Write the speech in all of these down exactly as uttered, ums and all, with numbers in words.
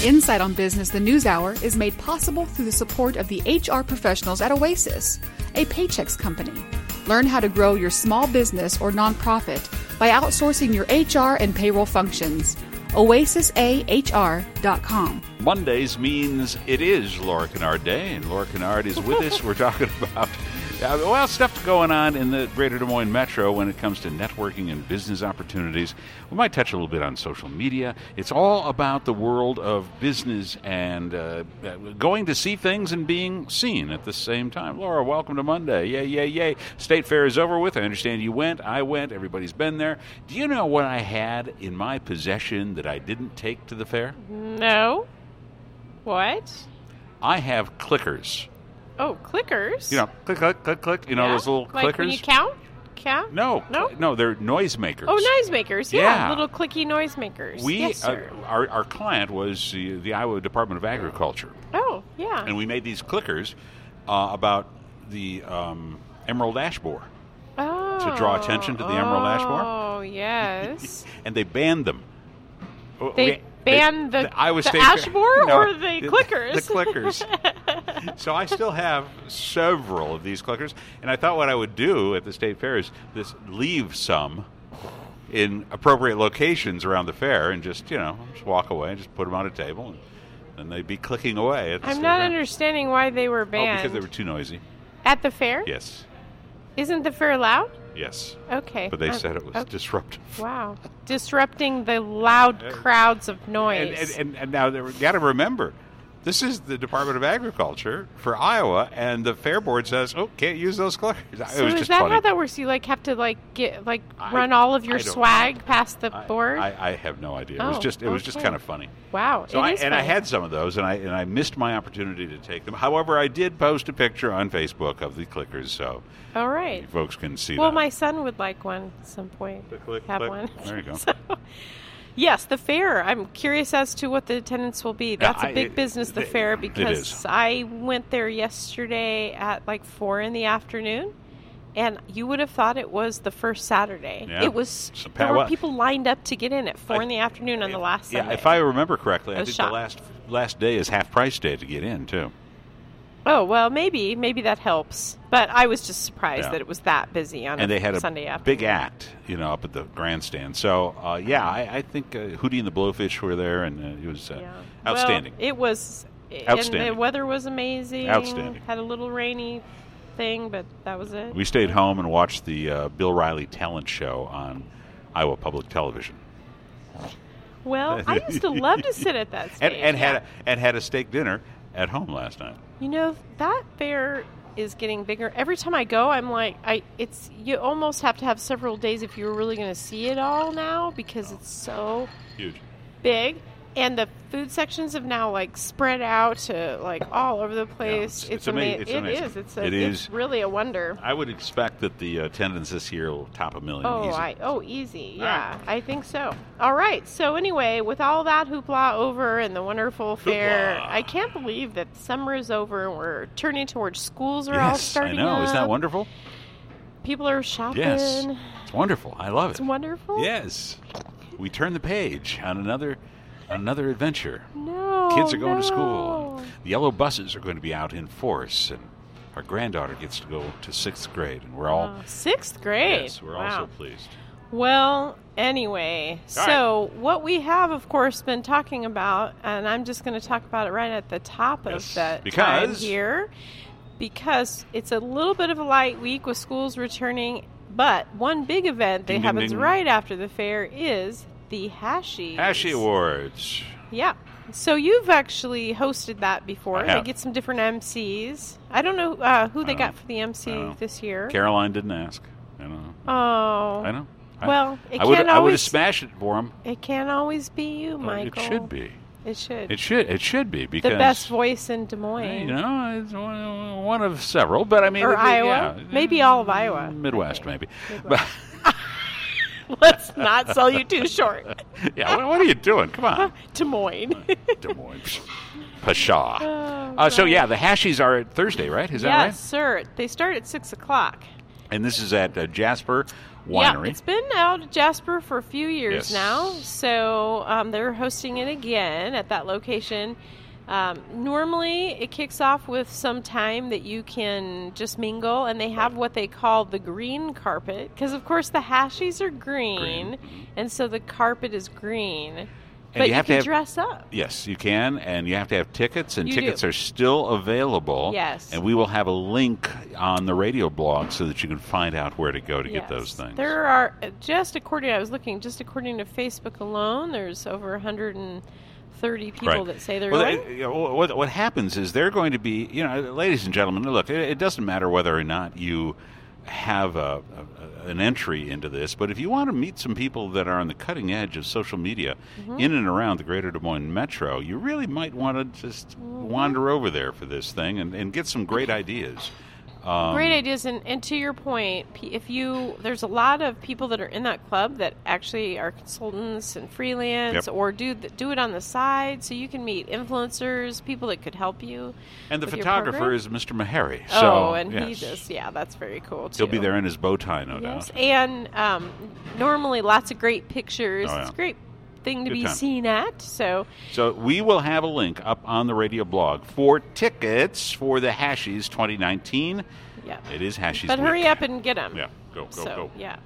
Insight on Business, the News Hour, is made possible through the support of the H R professionals at Oasis, a Paychex company. Learn how to grow your small business or nonprofit by outsourcing your H R and payroll functions. oasis a h r dot com. Mondays means it is Laura Kennard Day, and Laura Kennard is with us. We're talking about, uh, well, stuff going on in the greater Des Moines Metro when it comes to networking and business opportunities. We might touch a little bit on social media. It's all about the world of business and uh, going to see things and being seen at the same time. Laura, welcome to Monday. Yay, yay, yay. State Fair is over with. I understand you went. I went. Everybody's been there. Do you know what I had in my possession that I didn't take to the fair? No. What? I have clickers. Oh, clickers? You know, click, click, click, click. You know yeah? those little like clickers? When you count? Count? No. No? Cl- no, they're noisemakers. Oh, noisemakers. Yeah. Yeah. Little clicky noisemakers. We, yes, sir. uh, our, our client was the, the Iowa Department of Agriculture. Oh, yeah. And we made these clickers uh, about the um, emerald ash borer. Oh. To draw attention to the emerald ash borer. Oh, yes. And they banned them. They we, banned they, the, the, Iowa the State ash Fair- borer no, or the clickers? The clickers. So I still have several of these clickers, and I thought what I would do at the state fair is just leave some in appropriate locations around the fair and just, you know, just walk away and just put them on a table, and then they'd be clicking away at the I'm state not fair. understanding why they were Oh, banned. because they were too noisy. At the fair? Yes. Isn't the fair loud? Yes. Okay. But they Um, said it was okay. disruptive. Wow. Disrupting the loud crowds of And, noise. and, and, and now you got to remember, this is the Department of Agriculture for Iowa, and the fair board says, "Oh, can't use those clickers." so it was is just that funny. how that works? You like have to like get like I- run all of your I don't swag know. past the I, board? I, I have no idea. It was Oh, just it was just okay. kind of funny. Wow. So it I, is and I funny. had some of those, and I and I missed my opportunity to take them. However, I did post a picture on Facebook of the clickers, so All you right. folks can see Well, that. my son would like one at some point. The click, Have click. one. There you go. So, yes, the fair. I'm curious as to what the attendance will be. That's I- a big it- business, the it- fair, it because is. I went there yesterday at like four in the afternoon, and you would have thought it was the first Saturday. Yeah. It was. So, there Pat, were what- people lined up to get in at four I- in the afternoon on the last Yeah, Sunday. if I remember correctly, I, I was think shocked. the last last day is half price day to get in too. Oh well, maybe maybe that helps. But I was just surprised Yeah. that it was that busy on And a they had a Sunday afternoon. big act, you know, up at the grandstand. So, uh, yeah, I, I think uh, Hootie and the Blowfish were there, and uh, it was uh, Yeah. outstanding. Well, it was. Outstanding. And the weather was amazing. Outstanding. Had a little rainy thing, but that was it. We stayed home and watched the uh, Bill Riley talent show on Iowa Public Television, Well, I used to love to sit at that stage. and, and yeah. had a, and had a steak dinner at home last night. You know, that fair is getting bigger. Every time I go, I'm like, I it's you almost have to have several days if you're really going to see it all now because it's so Huge. big. And the food sections have now like spread out to like all over the place. it's- it's it's ama- ama- it's It amazing. is. It's a, It it's is. really a wonder. I would expect that the attendance this year will top a million. Oh, easy. I oh easy, All yeah, I think so. All right, so anyway, with all that hoopla over and the wonderful fair, Hoopla. I can't believe that summer is over and we're turning towards schools are all Yes, I starting know. up. Isn't that wonderful? People are shopping. Yes, it's wonderful. I love It's it. wonderful. Yes, we turn the page on another another adventure. No, Kids are going no. to school. And the yellow buses are going to be out in force, and our granddaughter gets to go to sixth grade, and we're all Oh, sixth grade. yes, we're wow. all so pleased. Well, anyway, All so what we have, of course, been talking about, and I'm just going to talk about it right at the top Yes, of that time because- here, because it's a little bit of a light week with schools returning, but one big event that Ding, ding, happens ding. right after the fair is the Hashi. Hashi Awards. Yeah. So you've actually hosted that before. I They have. get some different M Cs. I don't know uh, who they I got know. for the M C I know. this year. Caroline didn't ask. I know. Oh. I know. I- Well, it I would can't I would have always- smashed it for him. It can't always be you, Michael. It should be. It should. It should. It should be because the best voice in Des Moines. You know, it's one, one of several, but I mean, Or it- Iowa. yeah. Maybe all of Iowa. Midwest, Okay. maybe. Midwest. Let's not sell you too short. But yeah, what, what are you doing? Come on, Des Moines. Des Moines, Pshaw. Oh, Uh, so God. yeah, the Hashies are at Thursday, right? Is that yes, right? sir. They start at six o'clock. And this is at uh, Jasper Winery. Yeah, it's been out at Jasper for a few years Yes. now. So um, they're hosting it again at that location. Um, normally, it kicks off with some time that you can just mingle, and they have what they call the green carpet, because, of course, the hashies are green, Green. and so the carpet is green. And but you you, have to can have- dress up. Yes, you can, and you have to have tickets, and You tickets do. are still available. Yes. And we will have a link on the radio blog so that you can find out where to go to get Yes. those things. There are, just according, I was looking, just according to Facebook alone, there's over one hundred thirty people Right. that say they're well, going. uh, you know, what, what happens is they're going to be, you know, ladies and gentlemen, look, it, it doesn't matter whether or not you have a, a, an entry into this, but if you want to meet some people that are on the cutting edge of social media Mm-hmm. in and around the greater Des Moines metro, you really might want to just Mm-hmm. wander over there for this thing and, and get some great ideas. Um, Great ideas, and, and to your point, p- if you there's a lot of people that are in that club that actually are consultants and freelance, Yep. or do th- do it on the side, so you can meet influencers, people that could help you. And the with your photographer program. is Mister Meharry. Oh, So, and he yes. just yeah, that's very cool too. He'll be there in his bow tie, no Yes, doubt. and um, normally lots of great pictures. Oh, yeah. It's a great thing to Good be time. seen at. So So we will have a link up on the radio blog for tickets for the Hashies twenty nineteen. yeah, It is Hashies but week. hurry up and get them. Yeah, go, go, so, go. Yeah.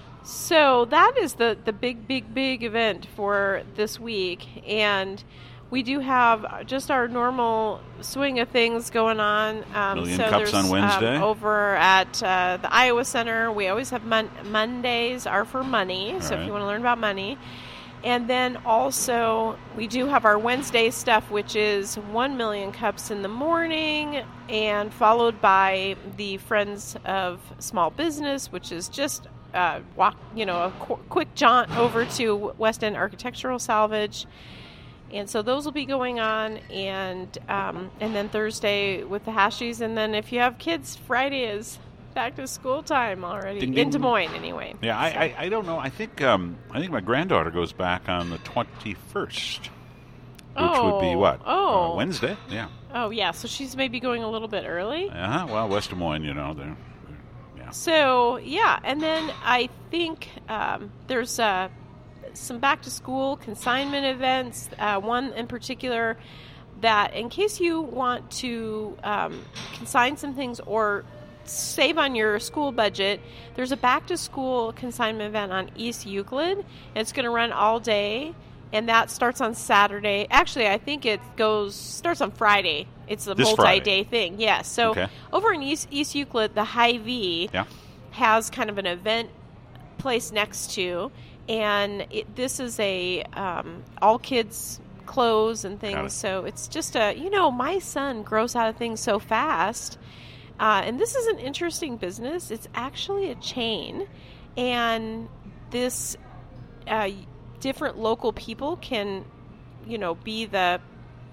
So that is the, the big, big, big event for this week. And we do have just our normal swing of things going on. Um, Million so Cups there's, on Wednesday. Um, over at uh, the Iowa Center, we always have mon- Mondays are for money. so right. if you want to learn about money. And then also, we do have our Wednesday stuff, which is one million cups in the morning, and followed by the Friends of Small Business, which is just uh, walk, you know, a qu- quick jaunt over to West End Architectural Salvage. And so those will be going on, and um, and then Thursday with the Hashies, and then if you have kids, Friday is back to school time already Ding, in ding. Des Moines, anyway. Yeah, I, So- I, I don't know. I think um, I think my granddaughter goes back on the twenty-first, which would be Oh, what? oh. Uh, Wednesday? Yeah. Oh, yeah, so she's maybe going a little bit early. Uh-huh. Well, West Des Moines, you know, they're, they're yeah. So, yeah, and then I think um, there's uh, some back-to-school consignment events, uh, one in particular that in case you want to um, consign some things or save on your school budget, there's a back-to-school consignment event on East Euclid, and it's going to run all day. And that starts on Saturday. Actually, I think it goes starts on Friday. It's a This multi-day thing. Yeah. So Okay. over in East, East Euclid, the Hy-Vee Yeah. has kind of an event place next to, and it, this is a um, all kids clothes and Got it. things. So it's just a you know my son grows out of things so fast, uh, and this is an interesting business. It's actually a chain, and this. Uh, different local people can, you know, be the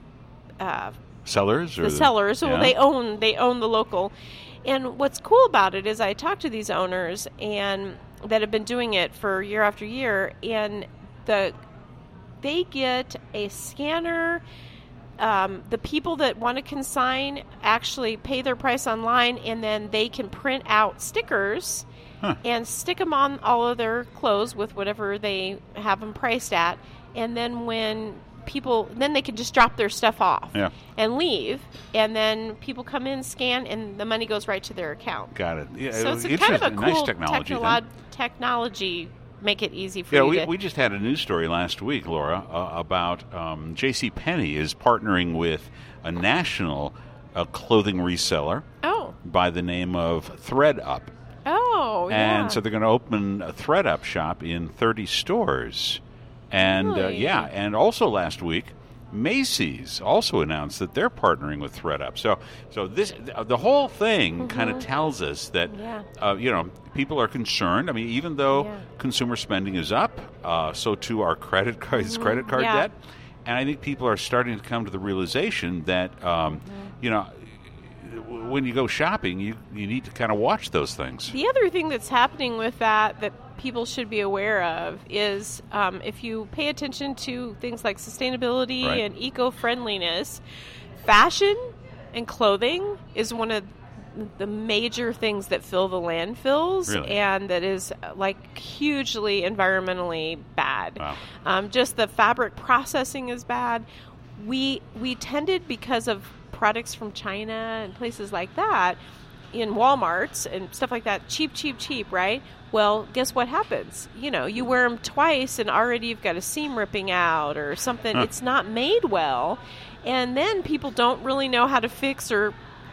uh, Sellers? Or the sellers. So yeah. they own they own the local. And what's cool about it is I talked to these owners and that have been doing it for year after year, and the they get a scanner. Um, the people that want to consign actually pay their price online, and then they can print out stickers Huh. and stick them on all of their clothes with whatever they have them priced at. And then when people, then they can just drop their stuff off Yeah. and leave. And then people come in, scan, and the money goes right to their account. Got it. Yeah, So it's a interesting. kind of a nice cool technology. then. technolo- technology. Make it easy for Yeah, you we, to. we just had a news story last week, Laura, uh, about um, J C. Penney is partnering with a national uh, clothing reseller oh, by the name of ThreadUp. oh, yeah. And so they're going to open a ThreadUp shop in thirty stores. And uh, Really? yeah, and also last week, Macy's also announced that they're partnering with ThreadUp. So, so this the whole thing kind of tells us that Mm-hmm. Yeah. uh, you know people are concerned. I mean, even though Yeah. consumer spending is up, uh, so too our credit cards, credit card Yeah. debt, and I think people are starting to come to the realization that um, Mm-hmm. you know when you go shopping, you you need to kind of watch those things. The other thing that's happening with that that people should be aware of is um, if you pay attention to things like sustainability Right. and eco-friendliness, fashion and clothing is one of the major things that fill the landfills, Really? and that is uh, like hugely environmentally bad. Wow. Um, just the fabric processing is bad. We we tended, because of products from China and places like that, in Walmarts and stuff like that, cheap, cheap, cheap, right? Well, guess what happens? You know, you wear them twice and already you've got a seam ripping out or something. Huh. It's not made well. And then people don't really know how to fix or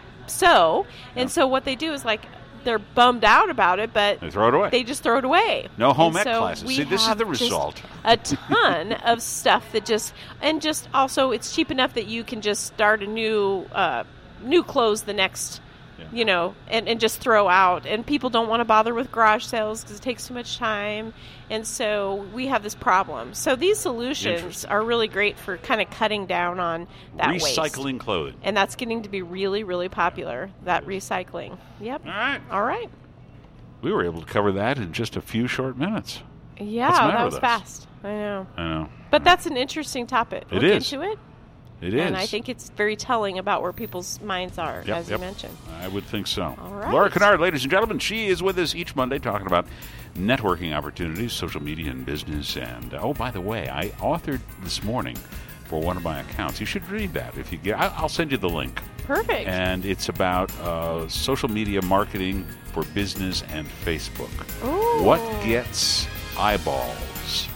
sew. And Yeah. so what they do is, like, they're bummed out about it, but They throw it away. they just throw it away. No home And ec so classes. we See, this is have the just result. A ton of stuff that just, and just also it's cheap enough that you can just start a new, uh, new clothes the next, Yeah. you know, and, and just throw out. And people don't want to bother with garage sales because it takes too much time. And so we have this problem. So these solutions Interesting. are really great for kind of cutting down on that waste. Recycling clothing. And that's getting to be really, really popular, that recycling. Yep. All right. All right. We were able to cover that in just a few short minutes. Yeah, What's the matter that with was us? fast. I know. I know. But that's an interesting topic. It Look is. into it. It is. And I think it's very telling about where people's minds are, Yep, as yep. you mentioned. I would think so. All right. Laura Kennard, ladies and gentlemen, she is with us each Monday talking about networking opportunities, social media and business. And, oh, by the way, I authored this morning for one of my accounts. You should read that if you get. I- I'll send you the link. Perfect. And it's about uh, social media marketing for business and Facebook. Ooh. What gets eyeballs?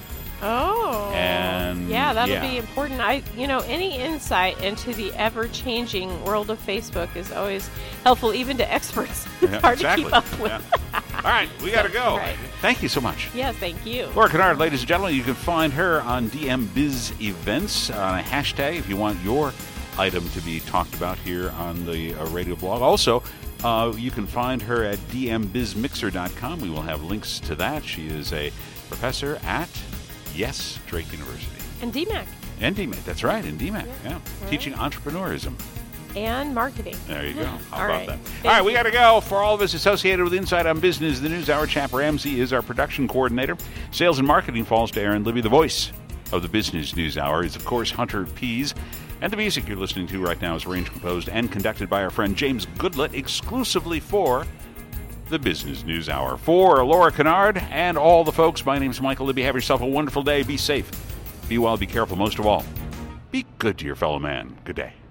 Oh. And, yeah, that'll yeah. be important. I, you know, any insight into the ever-changing world of Facebook is always helpful, even to experts. It's Yeah, hard exactly. to keep up with. Yeah. All right, we got to go. Right. Thank you so much. Yes, thank you. Laura Kennard, ladies and gentlemen, you can find her on D M Biz Events on a hashtag if you want your item to be talked about here on the uh, radio blog. Also, uh, you can find her at d m biz mixer dot com. We will have links to that. She is a professor at, yes, Drake University. And D MAC. And D M A C, that's right, in D M A C, yeah. right. Teaching entrepreneurism. And marketing. There you go. How All about right. that? Thank All right, we you. got to go. For all of us associated with Insight on Business, the News Hour, Chap Ramsey is our production coordinator. Sales and marketing falls to Aaron Libby. The voice of the Business News Hour is, of course, Hunter Pease. And the music you're listening to right now is arranged, composed, and conducted by our friend James Goodlett, exclusively for the Business News Hour. For Laura Kennard and all the folks, my name's Michael Libby. Have yourself a wonderful day. Be safe. Be well. Be careful. Most of all, be good to your fellow man. Good day.